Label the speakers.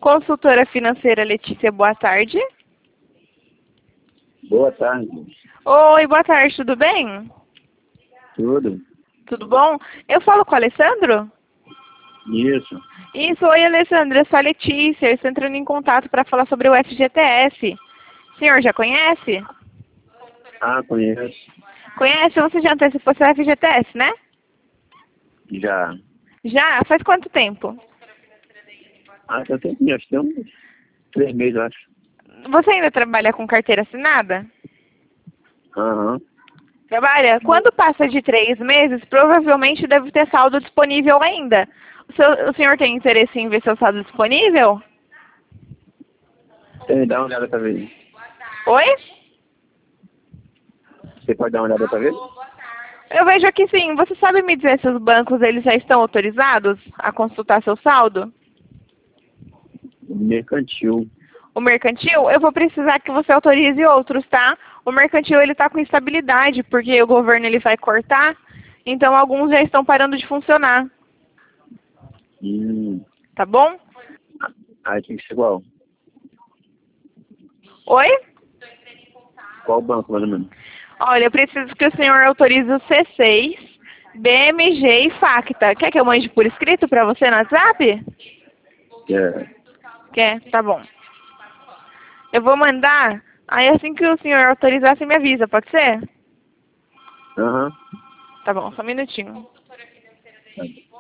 Speaker 1: Consultora financeira Letícia, boa tarde.
Speaker 2: Boa tarde.
Speaker 1: Oi, boa tarde, tudo bem?
Speaker 2: Tudo?
Speaker 1: Tudo bom? Eu falo com o Alessandro?
Speaker 2: Isso.
Speaker 1: Isso, oi Alessandro, eu sou a Letícia, eu estou entrando em contato para falar sobre o FGTS. O senhor já conhece?
Speaker 2: Ah, conheço.
Speaker 1: Conhece? Você já antecipou seu FGTS, né?
Speaker 2: Já.
Speaker 1: Já? Faz quanto tempo?
Speaker 2: Ah, já tem, acho que tem uns 3 meses, eu acho.
Speaker 1: Você ainda trabalha com carteira assinada?
Speaker 2: Aham.
Speaker 1: Trabalha? Quando passa de 3 meses, provavelmente deve ter saldo disponível ainda. O senhor tem interesse em ver seu saldo disponível?
Speaker 2: Tem, dá uma olhada pra ver.
Speaker 1: Oi?
Speaker 2: Você pode dar uma olhada pra ver?
Speaker 1: Eu vejo aqui sim. Você sabe me dizer se os bancos eles já estão autorizados a consultar seu saldo?
Speaker 2: Mercantil.
Speaker 1: O mercantil, eu vou precisar que você autorize outros, tá? O mercantil ele tá com instabilidade, porque o governo ele vai cortar, então alguns já estão parando de funcionar, tá bom?
Speaker 2: Aí tem que ser igual.
Speaker 1: Oi?
Speaker 2: Qual banco, mais ou menos?
Speaker 1: Olha, eu preciso que o senhor autorize o C6, BMG e Facta. Quer que eu mande por escrito para você no WhatsApp?
Speaker 2: É.
Speaker 1: Quer? Tá bom. Eu vou mandar, aí assim que o senhor autorizar, você me avisa, pode ser?
Speaker 2: Aham.
Speaker 1: Tá bom, só um minutinho.